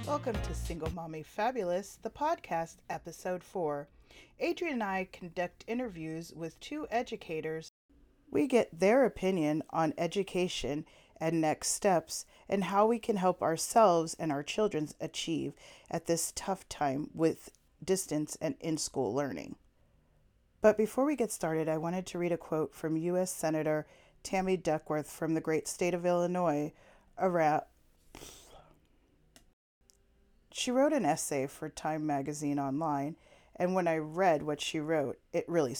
Welcome to Single Mommy Fabulous, the podcast, episode 4. Adrian and I conduct interviews with two educators. We get their opinion on education and next steps and how we can help ourselves and our children achieve at this tough time with distance and in-school learning. But before we get started, I wanted to read a quote from U.S. Senator Tammy Duckworth from the great state of Illinois around. She wrote an essay for Time magazine online, and when I read what she wrote, it really.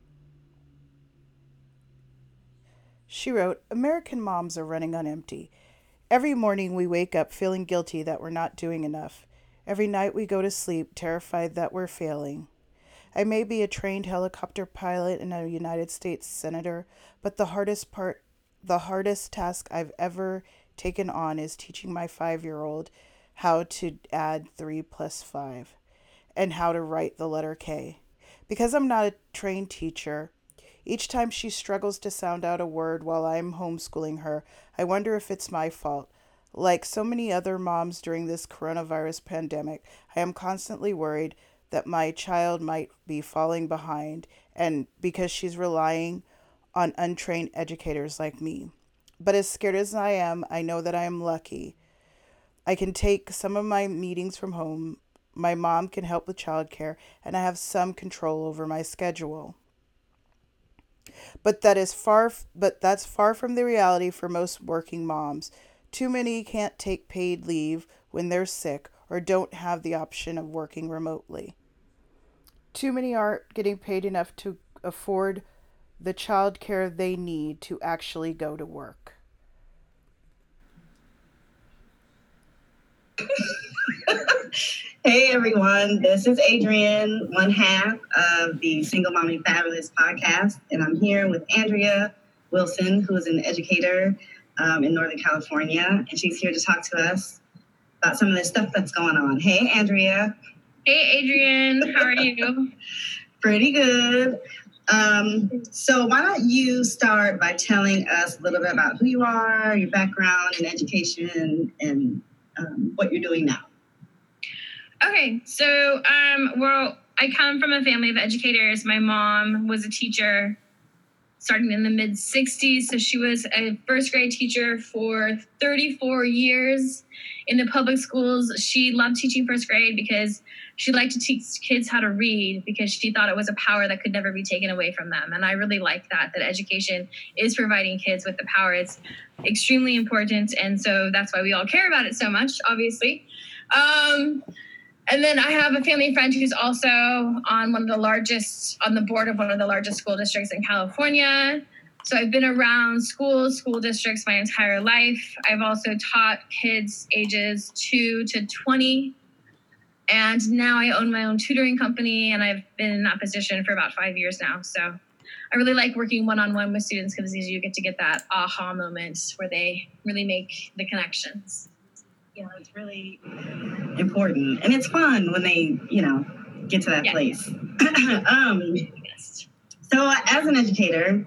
She wrote, American moms are running on empty. Every morning we wake up feeling guilty that we're not doing enough. Every night we go to sleep terrified that we're failing. I may be a trained helicopter pilot and a United States senator, but the hardest task I've ever taken on is teaching my 5-year-old how to add 3 plus 5 and how to write the letter K. Because I'm not a trained teacher, each time she struggles to sound out a word while I'm homeschooling her, I wonder if it's my fault. Like so many other moms during this coronavirus pandemic, I am constantly worried that my child might be falling behind and because she's relying on untrained educators like me. But as scared as I am, I know that I am lucky. I can take some of my meetings from home. My mom can help with childcare, and I have some control over my schedule. But that's far from the reality for most working moms. Too many can't take paid leave when they're sick or don't have the option of working remotely. Too many aren't getting paid enough to afford the childcare they need to actually go to work. Hey everyone, this is Adrian, one half of the Single Mommy Fabulous podcast, and I'm here with Andrea Wilson, who is an educator in Northern California, and she's here to talk to us about some of the stuff that's going on. Hey Andrea. Hey Adrian, how are you? Pretty good. So why don't you start by telling us a little bit about who you are, your background in education, and what you're doing now. Okay, so I come from a family of educators. My mom was a teacher starting in the mid 60s. So she was a first grade teacher for 34 years in the public schools. She loved teaching first grade because she liked to teach kids how to read because she thought it was a power that could never be taken away from them. And I really like that education is providing kids with the power. It's extremely important. And so that's why we all care about it so much, obviously. And then I have a family friend who's also on the board of one of the largest school districts in California. So I've been around school districts my entire life. I've also taught kids ages 2 to 20. And now I own my own tutoring company, and I've been in that position for about 5 years now. So I really like working one-on-one with students because you get that aha moment where they really make the connections. It's really important, and it's fun when they, get to that place. So as an educator,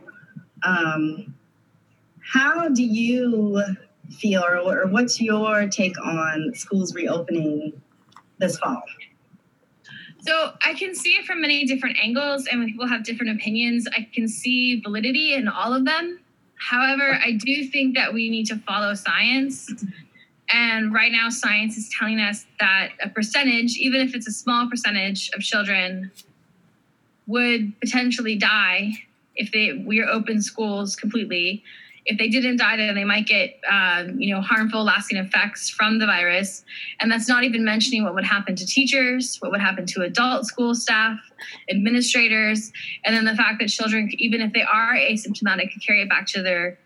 how do you feel, or what's your take on schools reopening this fall? So I can see it from many different angles, and when people have different opinions, I can see validity in all of them. However, I do think that we need to follow science. And right now, science is telling us that a percentage, even if it's a small percentage of children, would potentially die if we open schools completely. If they didn't die, then they might get, harmful lasting effects from the virus. And that's not even mentioning what would happen to teachers, what would happen to adult school staff, administrators, and then the fact that children, even if they are asymptomatic, could carry it back to their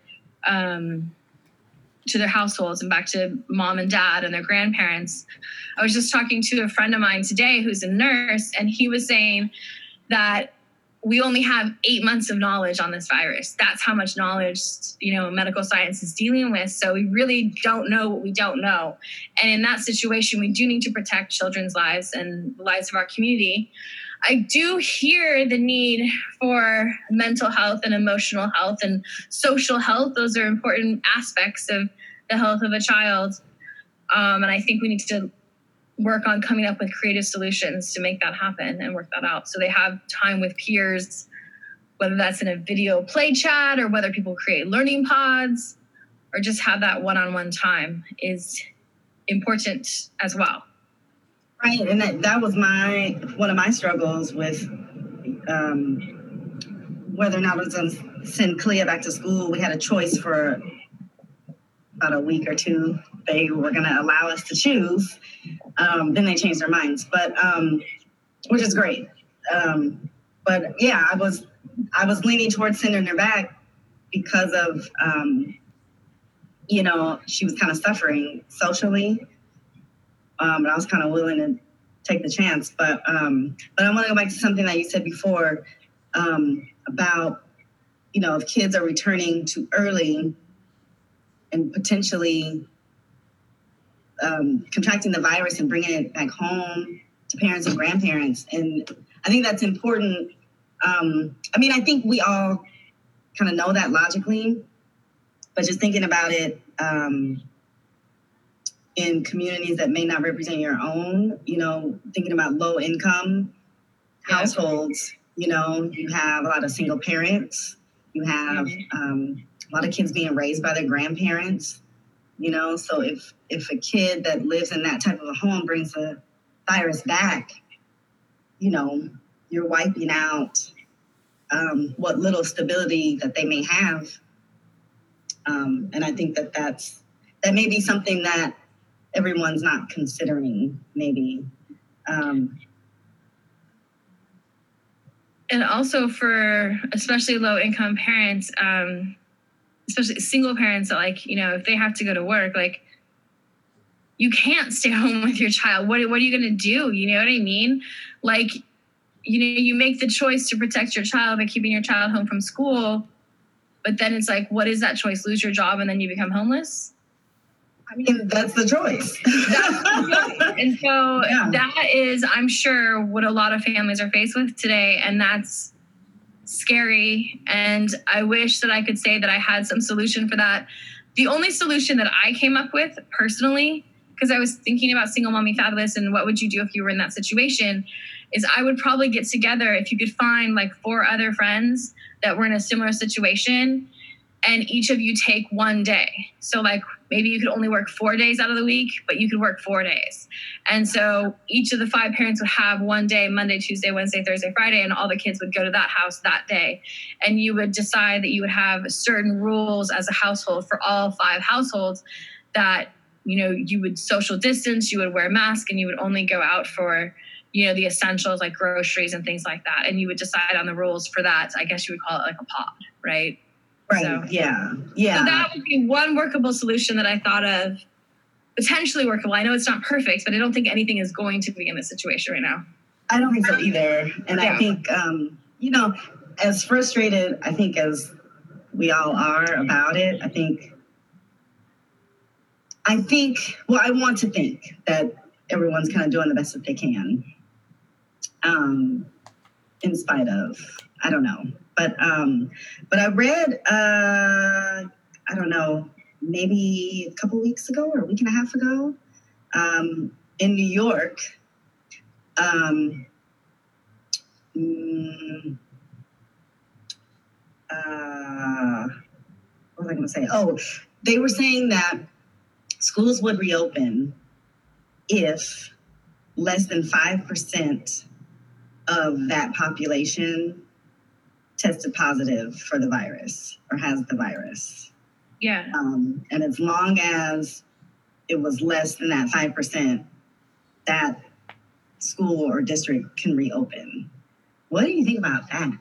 households and back to mom and dad and their grandparents. I was just talking to a friend of mine today who's a nurse, and he was saying that we only have 8 months of knowledge on this virus. That's how much knowledge, medical science is dealing with. So we really don't know what we don't know. And in that situation, we do need to protect children's lives and the lives of our community. I do hear the need for mental health and emotional health and social health. Those are important aspects of the health of a child. And I think we need to work on coming up with creative solutions to make that happen and work that out. So they have time with peers, whether that's in a video play chat or whether people create learning pods or just have that one-on-one time is important as well. Right, and that was one of my struggles with whether or not I was going to send Clea back to school. We had a choice for about a week or two. They were going to allow us to choose. Then they changed their minds, but which is great. But yeah, I was leaning towards sending her back because of she was kind of suffering socially. But I was kind of willing to take the chance. But I want to go back to something that you said before about, if kids are returning too early and potentially contracting the virus and bringing it back home to parents and grandparents. And I think that's important. I think we all kind of know that logically, but just thinking about it, in communities that may not represent your own, thinking about low income households, you have a lot of single parents, you have a lot of kids being raised by their grandparents, so if a kid that lives in that type of a home brings the virus back, you're wiping out what little stability that they may have. And I think that may be something that everyone's not considering, maybe. And also for especially low income parents, especially single parents that if they have to go to work, you can't stay home with your child. What are you going to do? You know what I mean? You make the choice to protect your child by keeping your child home from school. But then it's what is that choice? Lose your job and then you become homeless? That's the choice. And so that is, I'm sure, what a lot of families are faced with today. And that's scary. And I wish that I could say that I had some solution for that. The only solution that I came up with personally, because I was thinking about Single Mommy Fabulous and what would you do if you were in that situation, is I would probably get together, if you could find 4 other friends that were in a similar situation, and each of you take one day. So maybe you could only work 4 days out of the week, but you could work 4 days. And so each of the 5 parents would have one day, Monday, Tuesday, Wednesday, Thursday, Friday, and all the kids would go to that house that day. And you would decide that you would have certain rules as a household for all 5 households that, you would social distance, you would wear a mask, and you would only go out for, the essentials like groceries and things like that. And you would decide on the rules for that. I guess you would call it a pod, right? Right. So, yeah. So that would be one workable solution that I thought of, potentially workable. I know it's not perfect, but I don't think anything is going to be in this situation right now. I don't think so either. And I think, as frustrated, I think, as we all are about it, I want to think that everyone's kind of doing the best that they can, in spite of, I don't know. But I read, I don't know, maybe a couple weeks ago or a week and a half ago, in New York, what was I going to say? Oh, they were saying that schools would reopen if less than 5% of that population tested positive for the virus or has the virus. Yeah. And as long as it was less than that 5%, that school or district can reopen. What do you think about that?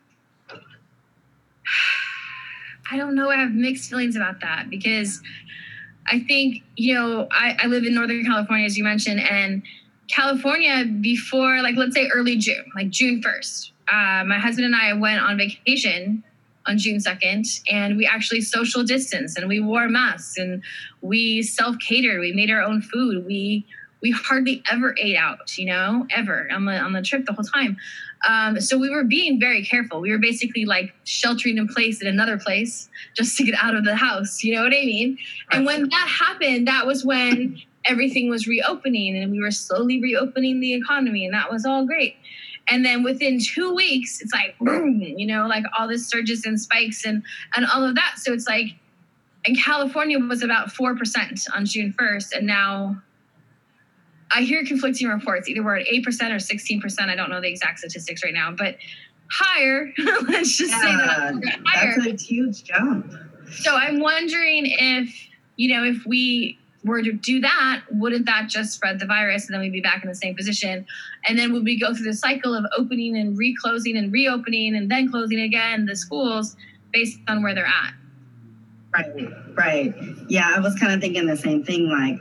I don't know. I have mixed feelings about that because I think, I live in Northern California, as you mentioned, and California before, let's say early June, June 1st. My husband and I went on vacation on June 2nd, and we actually social distanced, and we wore masks, and we self-catered. We made our own food. We hardly ever ate out, ever on the trip the whole time. So we were being very careful. We were basically sheltering in place in another place just to get out of the house. You know what I mean? And when that happened, that was when everything was reopening and we were slowly reopening the economy, and that was all great. And then within 2 weeks, it's like, boom, like all this surges and spikes and all of that. So it's like, and California was about 4% on June 1st. And now I hear conflicting reports. Either we're at 8% or 16%. I don't know the exact statistics right now, but higher. Let's just say that higher. That's a huge jump. So I'm wondering if we were to do that, wouldn't that just spread the virus and then we'd be back in the same position? And then would we go through the cycle of opening and reclosing and reopening and then closing again the schools based on where they're at? Right. Yeah, I was kind of thinking the same thing, like,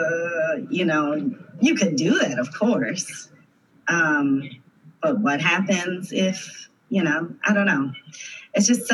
you could do that, of course. But what happens if, I don't know. It's just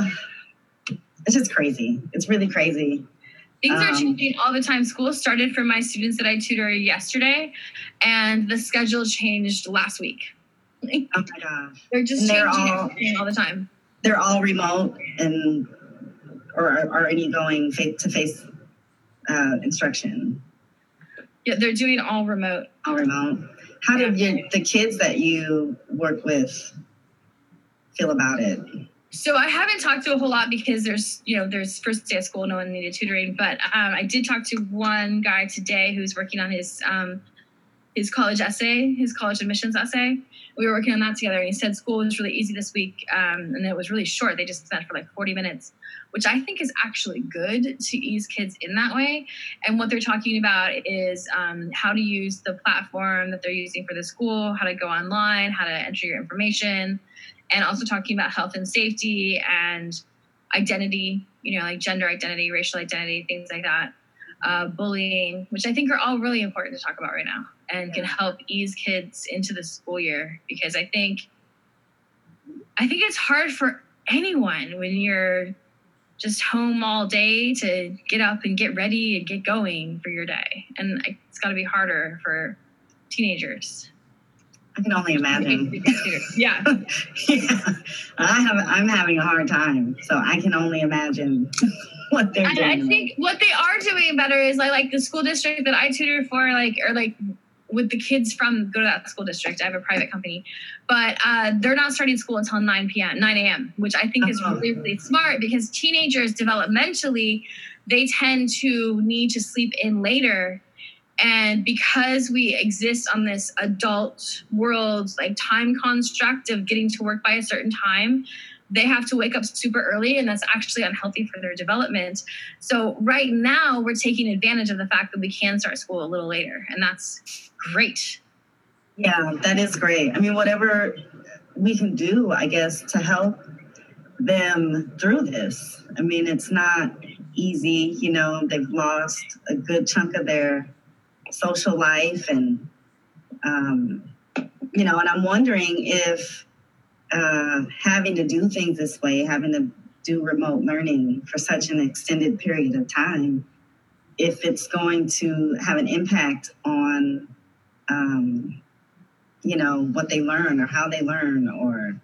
crazy. It's really crazy. Things are changing all the time. School started for my students that I tutor yesterday, and the schedule changed last week. Oh my gosh. They're just changing all the time. They're all remote or are any going face-to-face instruction? Yeah, they're doing all remote. All remote. How did the kids that you work with feel about it? So I haven't talked to a whole lot because there's first day of school, no one needed tutoring. But I did talk to one guy today who's working on his college essay, his college admissions essay. We were working on that together, and he said school was really easy this week, and it was really short. They just met for like 40 minutes, which I think is actually good to ease kids in that way. And what they're talking about is how to use the platform that they're using for the school, how to go online, how to enter your information, and also talking about health and safety and identity, like gender identity, racial identity, things like that. Bullying, which I think are all really important to talk about right now and can help ease kids into the school year, because I think it's hard for anyone when you're just home all day to get up and get ready and get going for your day. And it's got to be harder for teenagers. I can only imagine. Yeah. I'm having a hard time, so I can only imagine what they're doing. I think what they are doing better is like the school district that I tutor for, with the kids go to that school district. I have a private company, but they're not starting school until 9 a.m., which I think is really, really smart, because teenagers developmentally, they tend to need to sleep in later. And because we exist on this adult world, time construct of getting to work by a certain time, they have to wake up super early, and that's actually unhealthy for their development. So right now we're taking advantage of the fact that we can start school a little later, and that's great. Yeah, that is great. I mean, whatever we can do, I guess, to help them through this. I mean, it's not easy. They've lost a good chunk of their social life, and and I'm wondering if having to do things this way, having to do remote learning for such an extended period of time, if it's going to have an impact on what they learn or how they learn, or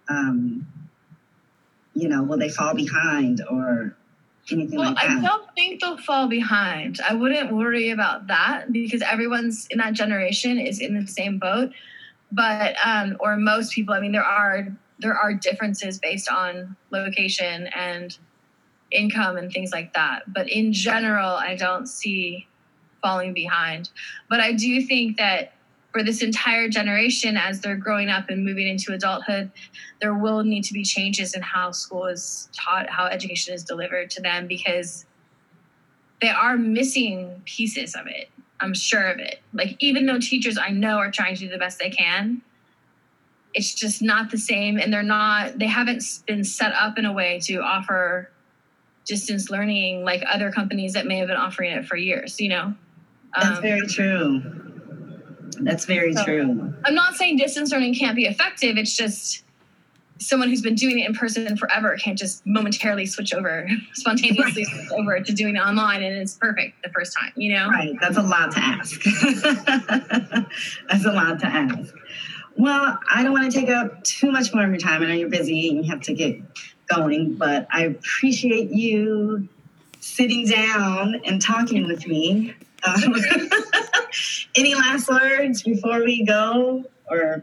will they fall behind or anything like that? I don't think they'll fall behind. I wouldn't worry about that, because everyone's in that generation is in the same boat. But or most people, I mean, there are differences based on location and income and things like that. But in general, I don't see falling behind. But I do think that for this entire generation, as they're growing up and moving into adulthood, there will need to be changes in how school is taught, how education is delivered to them, because they are missing pieces of it. I'm sure of it. Even though teachers I know are trying to do the best they can, it's just not the same. And they haven't been set up in a way to offer distance learning like other companies that may have been offering it for years, That's very true. That's very true. I'm not saying distance learning can't be effective. It's just someone who's been doing it in person forever can't just momentarily spontaneously switch over to doing it online, and it's perfect the first time, Right. That's a lot to ask. That's a lot to ask. Well, I don't want to take up too much more of your time. I know you're busy and you have to get going, but I appreciate you sitting down and talking with me. Um, any last words before we go? Or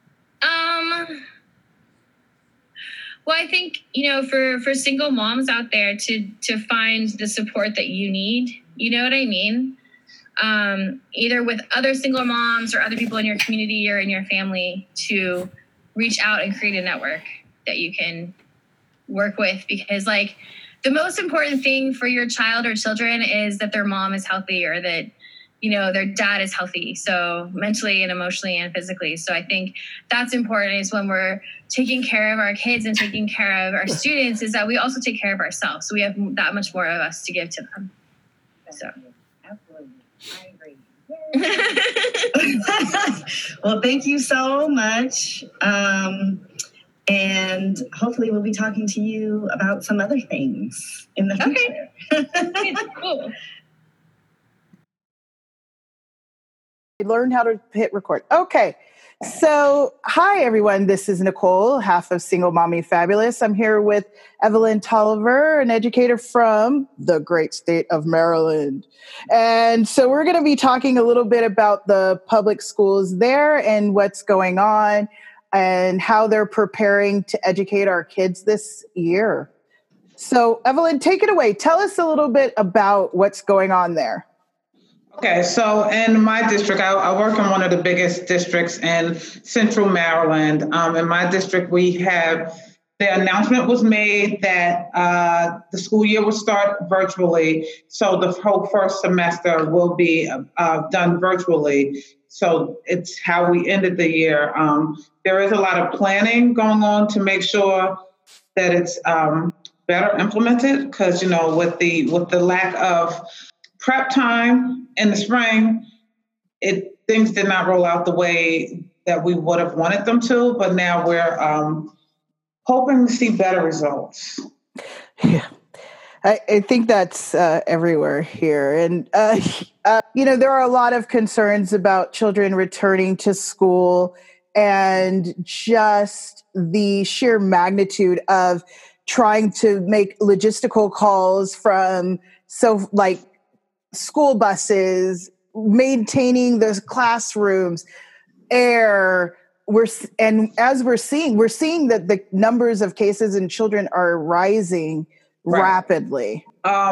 well, I think, for single moms out there to find the support that you need, you know what I mean? Either with other single moms or other people in your community or in your family, to reach out and create a network that you can work with, because like the most important thing for your child or children is that their mom is healthy, or that their dad is healthy, so mentally and emotionally and physically. So I think that's important, is when we're taking care of our kids and taking care of our students, is that we also take care of ourselves, so we have that much more of us to give to them. So absolutely, I agree. Well, thank you so much. And hopefully we'll be talking to you about some other things in the future. Okay. Cool. Learn how to hit record. Okay. So, hi, everyone. This is Nicole, half of Single Mommy Fabulous. I'm here with Evelyn Tolliver, an educator from the great state of Maryland. And so we're going to be talking a little bit about the public schools there and what's going on and how they're preparing to educate our kids this year. So, Evelyn, take it away. Tell us a little bit about what's going on there. Okay, so in my district, I work in one of the biggest districts in Central Maryland. In my district, the announcement was made that the school year will start virtually. So the whole first semester will be done virtually. So it's how we ended the year. There is a lot of planning going on to make sure that it's better implemented, because with the lack of prep time in the spring, things did not roll out the way that we would have wanted them to, but now we're hoping to see better results. Yeah, I think that's everywhere here. And, there are a lot of concerns about children returning to school and just the sheer magnitude of trying to make logistical calls from school buses, maintaining those classrooms, air. As we're seeing that the numbers of cases in children are rising rapidly.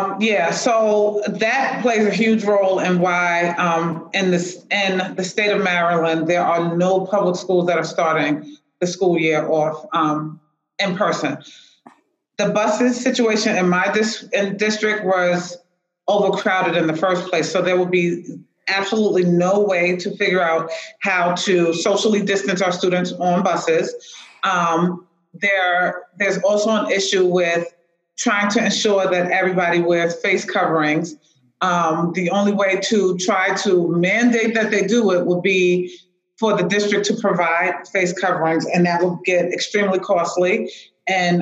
So that plays a huge role in why in the state of Maryland, there are no public schools that are starting the school year off in person. The buses situation in my district was overcrowded in the first place. So there will be absolutely no way to figure out how to socially distance our students on buses. There's also an issue with trying to ensure that everybody wears face coverings. The only way to try to mandate that they do it would be for the district to provide face coverings, and that would get extremely costly. And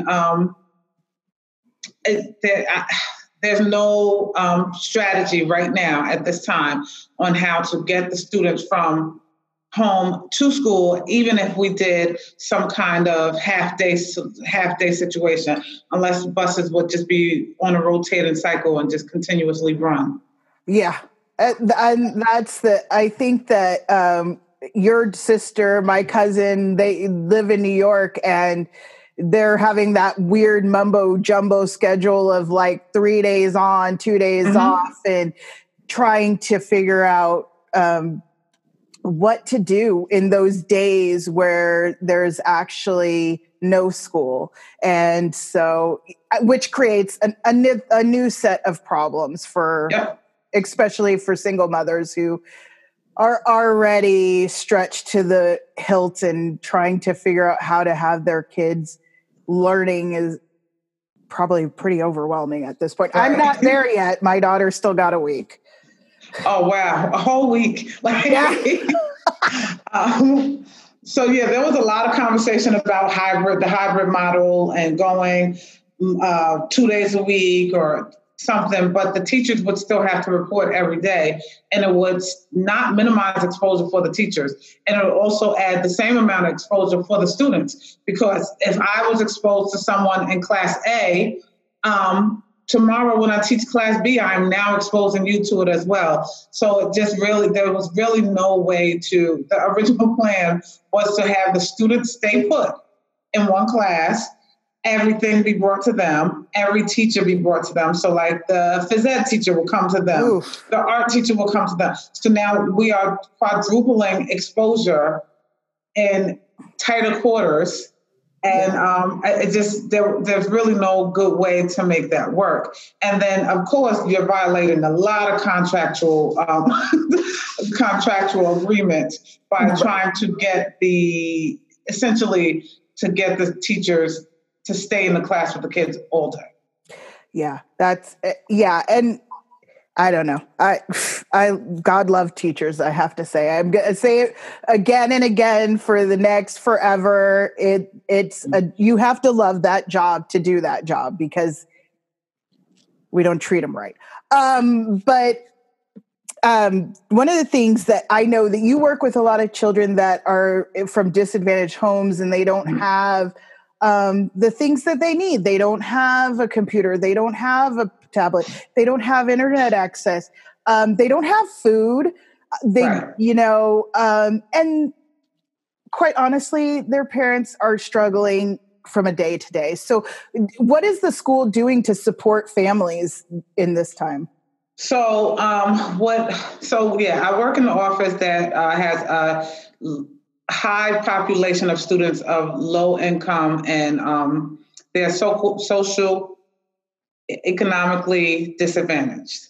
there's no strategy right now at this time on how to get the students from home to school, even if we did some kind of half day situation, unless buses would just be on a rotating cycle and just continuously run. Yeah. And I think that your sister, my cousin, they live in New York, and they're having that weird mumbo jumbo schedule of like 3 days on, 2 days off, and trying to figure out what to do in those days where there's actually no school. And so, which creates a new set of problems especially for single mothers who are already stretched to the hilt and trying to figure out how to have their kids learning is probably pretty overwhelming at this point. I'm not there yet. My daughter's still got a week. Oh, wow. A whole week. So there was a lot of conversation about the hybrid model and going 2 days a week or something, but the teachers would still have to report every day, and it would not minimize exposure for the teachers. And it would also add the same amount of exposure for the students, because if I was exposed to someone in class A, tomorrow when I teach class B, I'm now exposing you to it as well. So it just really, there was really no way to, the original plan was to have the students stay put in one class, everything be brought to them, every teacher be brought to them. So like the phys ed teacher will come to them, Oof. the art teacher will come to them. So now we are quadrupling exposure in tighter quarters. And it just, there's really no good way to make that work. And then, of course, you're violating a lot of contractual agreements by trying to get essentially to get the teachers to stay in the class with the kids all day. Yeah, and I don't know. I God love teachers, I have to say. I'm going to say it again and again for the next forever. You have to love that job to do that job because we don't treat them right. But one of the things that I know that you work with a lot of children that are from disadvantaged homes and they don't have the things that they need. They don't have a computer. They don't have a tablet. They don't have internet access. They don't have food. Right. And quite honestly, their parents are struggling from a day to day. So what is the school doing to support families in this time? So, I work in the office that has a high population of students of low income and they're social, economically disadvantaged.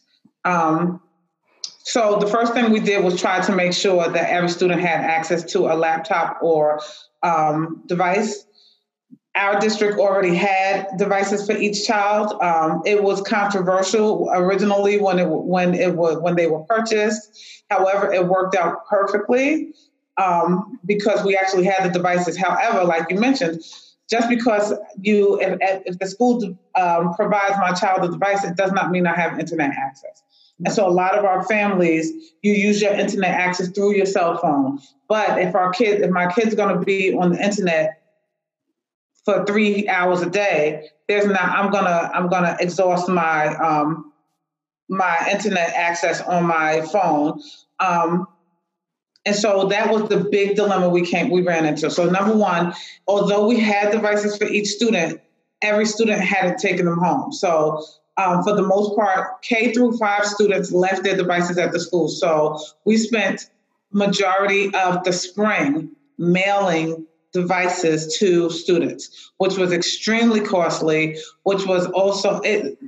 So the first thing we did was try to make sure that every student had access to a laptop or device. Our district already had devices for each child. It was controversial originally when they were purchased. However, it worked out perfectly because we actually had the devices. However, like you mentioned, just because if the school provides my child a device, it does not mean I have internet access. And so a lot of our families, you use your internet access through your cell phone. But if my kid's going to be on the internet for 3 hours a day, I'm gonna exhaust my my internet access on my phone. And so that was the big dilemma we ran into. So number one, although we had devices for each student, every student hadn't taken them home. So for the most part, K through 5 students left their devices at the school. So we spent majority of the spring mailing devices to students, which was extremely costly, which was also, it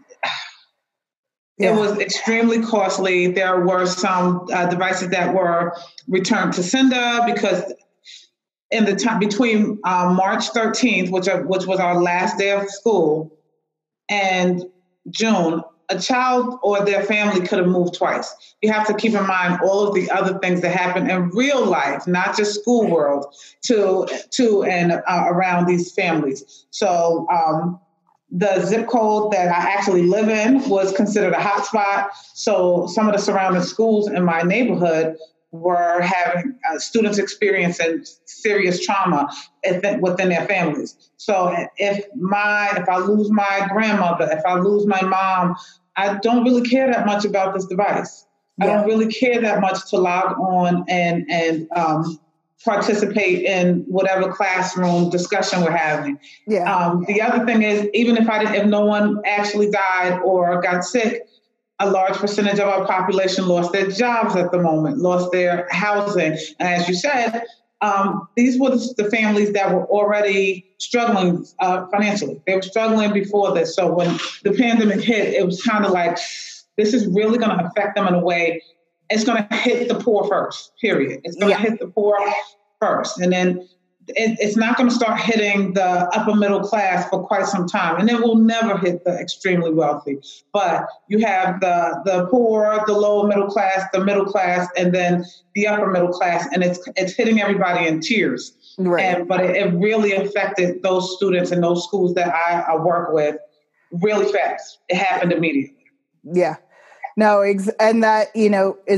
was extremely costly. There were some devices that were returned to sender because in the time between March 13th, which was our last day of school, and June, a child or their family could have moved twice. You have to keep in mind all of the other things that happen in real life, not just school world, to and around these families. So the zip code that I actually live in was considered a hotspot. So some of the surrounding schools in my neighborhood were having students experiencing serious trauma within their families. So if I lose my grandmother, if I lose my mom, I don't really care that much about this device. Yeah. I don't really care that much to log on and participate in whatever classroom discussion we're having. Yeah. The other thing is, even if no one actually died or got sick, a large percentage of our population lost their jobs at the moment, lost their housing. And as you said, these were the families that were already struggling financially. They were struggling before this. So when the pandemic hit, it was kind of like, this is really going to affect them in a way. It's going to hit the poor first, period. It's going to hit the poor first. And then it's not going to start hitting the upper middle class for quite some time. And it will never hit the extremely wealthy. But you have the poor, the lower middle class, and then the upper middle class. And it's hitting everybody in tiers. Right. But it really affected those students and those schools that I work with really fast. It happened immediately. Yeah. No, and that, is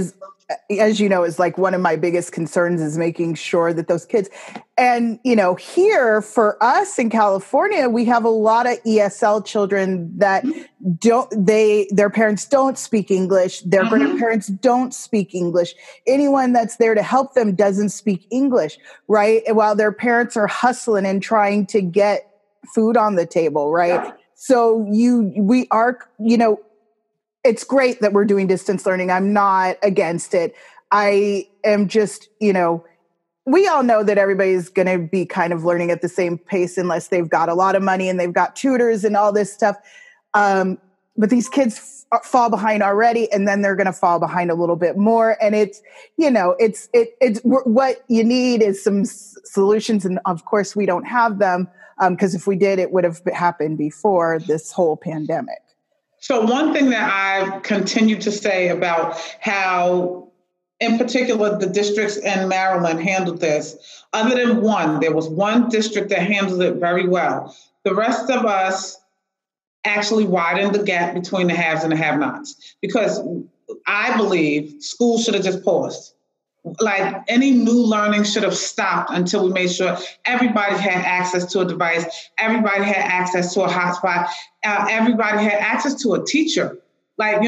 as you know, is like one of my biggest concerns is making sure that those kids, and, here for us in California, we have a lot of ESL children that their parents don't speak English. Their grandparents don't speak English. Anyone that's there to help them doesn't speak English, right? And while their parents are hustling and trying to get food on the table, right? Yeah. So we are, it's great that we're doing distance learning. I'm not against it. I am just, we all know that everybody's going to be kind of learning at the same pace unless they've got a lot of money and they've got tutors and all this stuff. But these kids fall behind already, and then they're going to fall behind a little bit more. And it's what you need is some solutions. And of course we don't have them because if we did, it would have happened before this whole pandemic. So one thing that I've continued to say about how, in particular, the districts in Maryland handled this, other than one, there was one district that handled it very well. The rest of us actually widened the gap between the haves and the have-nots, because I believe schools should have just paused. Like any new learning should have stopped until we made sure everybody had access to a device, everybody had access to a hotspot, everybody had access to a teacher, and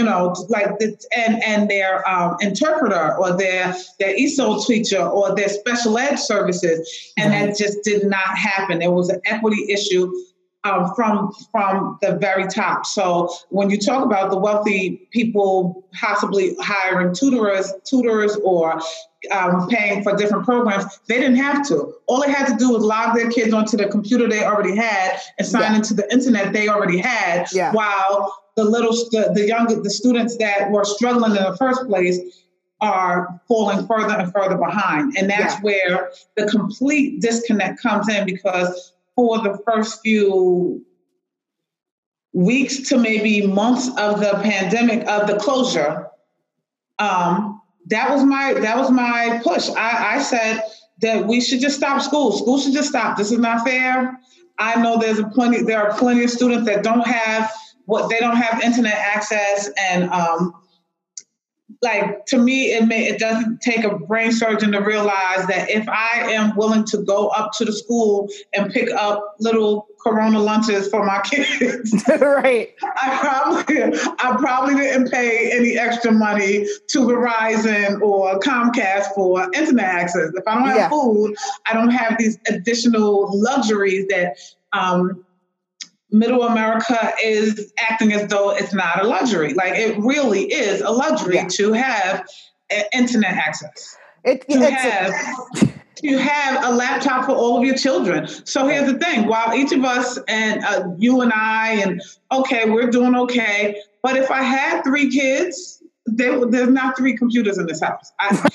their interpreter or their ESOL teacher or their special ed services. And that just did not happen. There was an equity issue from the very top. So when you talk about the wealthy people possibly hiring tutors or paying for different programs, they didn't have to. All they had to do was log their kids onto the computer they already had and sign into the internet they already had, while the students that were struggling in the first place are falling further and further behind. And that's where the complete disconnect comes in, because for the first few weeks to maybe months of the pandemic, of the closure, that was my push. I said that we should just stop school. School should just stop. This is not fair. I know there are plenty of students that don't have internet access, and to me, it doesn't take a brain surgeon to realize that if I am willing to go up to the school and pick up little Corona lunches for my kids, right? I probably didn't pay any extra money to Verizon or Comcast for internet access. If I don't have food, I don't have these additional luxuries that Middle America is acting as though it's not a luxury. Like, it really is a luxury to have internet access. To have a laptop for all of your children. So here's the thing: while each of us and you and I, we're doing okay. But if I had 3 kids, there's not 3 computers in this house.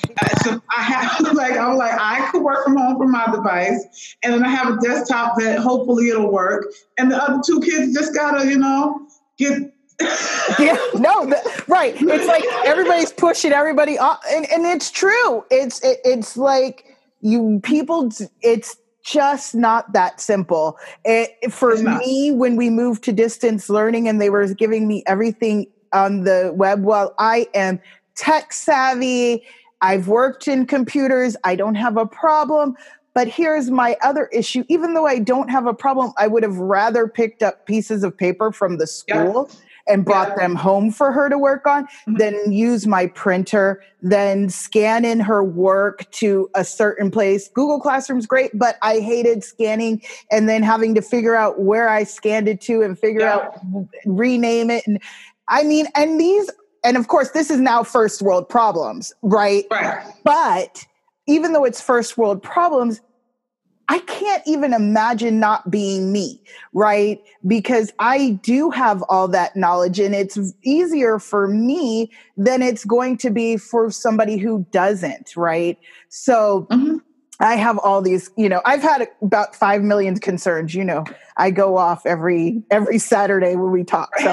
I could work from home from my device, and then I have a desktop that hopefully it'll work. And the other 2 kids just gotta, get. Right. It's like everybody's pushing everybody off, and it's true. It's like it's just not that simple. For me, when we moved to distance learning and they were giving me everything on the web, well, I am tech savvy. I've worked in computers. I don't have a problem. But here's my other issue. Even though I don't have a problem, I would have rather picked up pieces of paper from the school and brought them home for her to work on than use my printer, then scan in her work to a certain place. Google Classroom's great, but I hated scanning and then having to figure out where I scanned it to and figure out, rename it. And of course, this is now first world problems, right? Right. But even though it's first world problems, I can't even imagine not being me, right? Because I do have all that knowledge, and it's easier for me than it's going to be for somebody who doesn't, right? So I have all these, I've had about 5 million concerns, I go off every Saturday when we talk. So,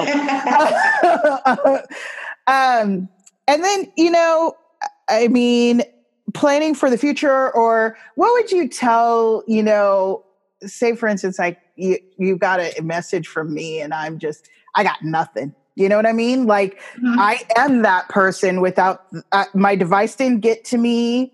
and then, planning for the future, or what would you tell, say for instance, like you got a message from me and I got nothing. You know what I mean? Like, I am that person without my device didn't get to me.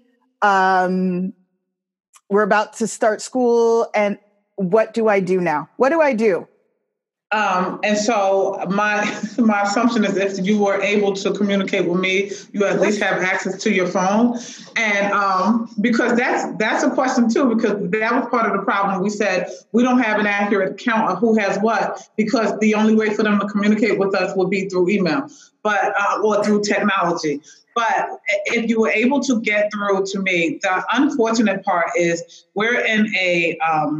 We're about to start school, and what do I do now? What do I do? And so my assumption is if you were able to communicate with me, you at least have access to your phone. And because that's a question too, because that was part of the problem. We said we don't have an accurate count of who has what, because the only way for them to communicate with us would be through email, or through technology. But if you were able to get through to me, the unfortunate part is we're in a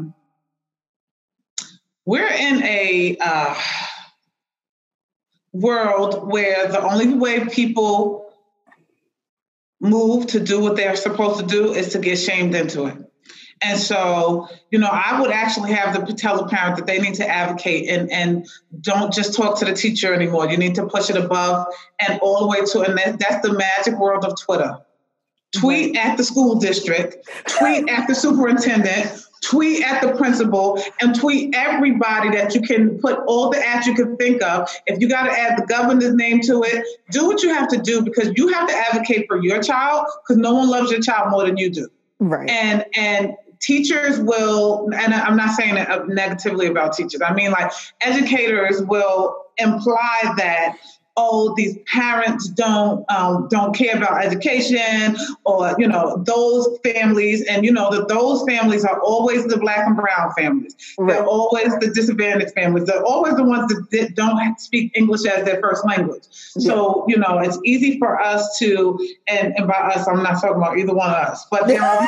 world where the only way people move to do what they're supposed to do is to get shamed into it. And so, I would actually tell the parent that they need to advocate and don't just talk to the teacher anymore. You need to push it above and all the way and that's the magic world of Twitter. Tweet at the school district, tweet at the superintendent, tweet at the principal, and tweet everybody that you can put all the ads you can think of. If you got to add the governor's name to it, do what you have to do, because you have to advocate for your child, because no one loves your child more than you do. Right. And teachers will, and I'm not saying it negatively about teachers. I mean, like, educators will imply that, these parents don't care about education, or, those families, and, that those families are always the Black and brown families. Right. They're always the disadvantaged families. They're always the ones that don't speak English as their first language. Yeah. So, it's easy for us to, and by us, I'm not talking about either one of us, but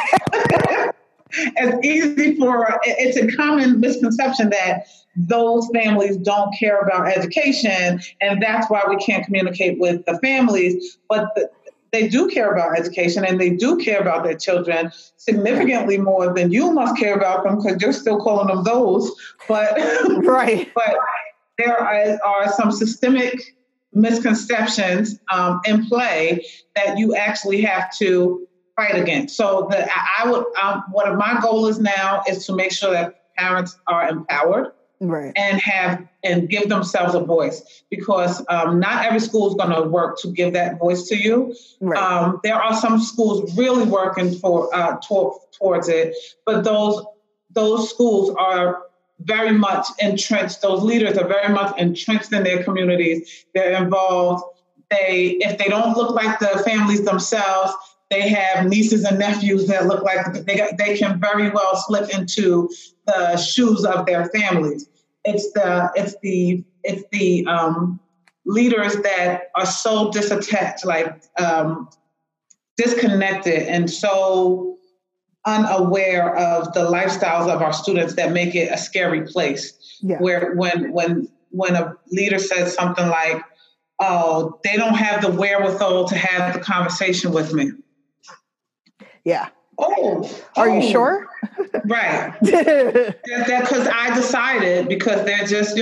it's a common misconception that those families don't care about education, and that's why we can't communicate with the families. But they do care about education, and they do care about their children significantly more than you must care about them, because you're still calling them those. But right. But there are some systemic misconceptions in play that you actually have to fight against. So one of my goals now is to make sure that parents are empowered. Right. And give themselves a voice, because not every school is going to work to give that voice to you. Right. There are some schools really working towards it, but those schools are very much entrenched. Those leaders are very much entrenched in their communities. They're involved. If they don't look like the families themselves, they have nieces and nephews that look like they can very well slip into the shoes of their families. It's the leaders that are so disattached, disconnected, and so unaware of the lifestyles of our students that make it a scary place. Yeah. Where when a leader says something like, "Oh, they don't have the wherewithal to have the conversation with me." Yeah. Are you sure? Right. That because I decided, because they're just,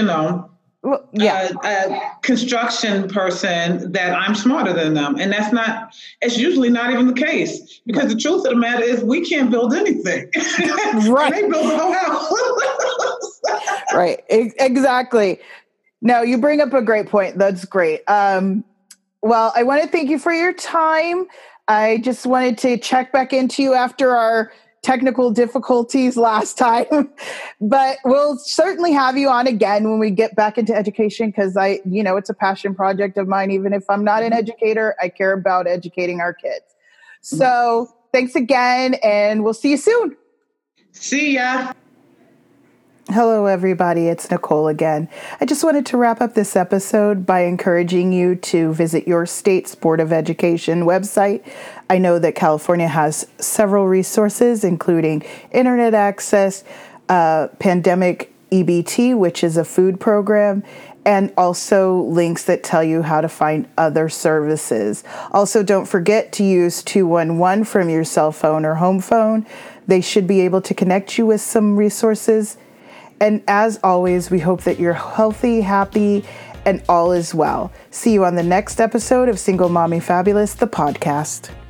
a construction person, that I'm smarter than them. And it's usually not even the case, because the truth of the matter is we can't build anything. Right. They build the whole house. Right. Exactly. No, you bring up a great point. That's great. Well, I want to thank you for your time. I just wanted to check back into you after our technical difficulties last time, but we'll certainly have you on again when we get back into education, because it's a passion project of mine. Even if I'm not an educator, I care about educating our kids. So thanks again, and we'll see you soon. See ya. Hello, everybody. It's Nicole again. I just wanted to wrap up this episode by encouraging you to visit your state's Board of Education website. I know that California has several resources, including internet access, pandemic EBT, which is a food program, and also links that tell you how to find other services. Also, don't forget to use 211 from your cell phone or home phone. They should be able to connect you with some resources. And as always, we hope that you're healthy, happy, and all is well. See you on the next episode of Single Mommy Fabulous, the podcast.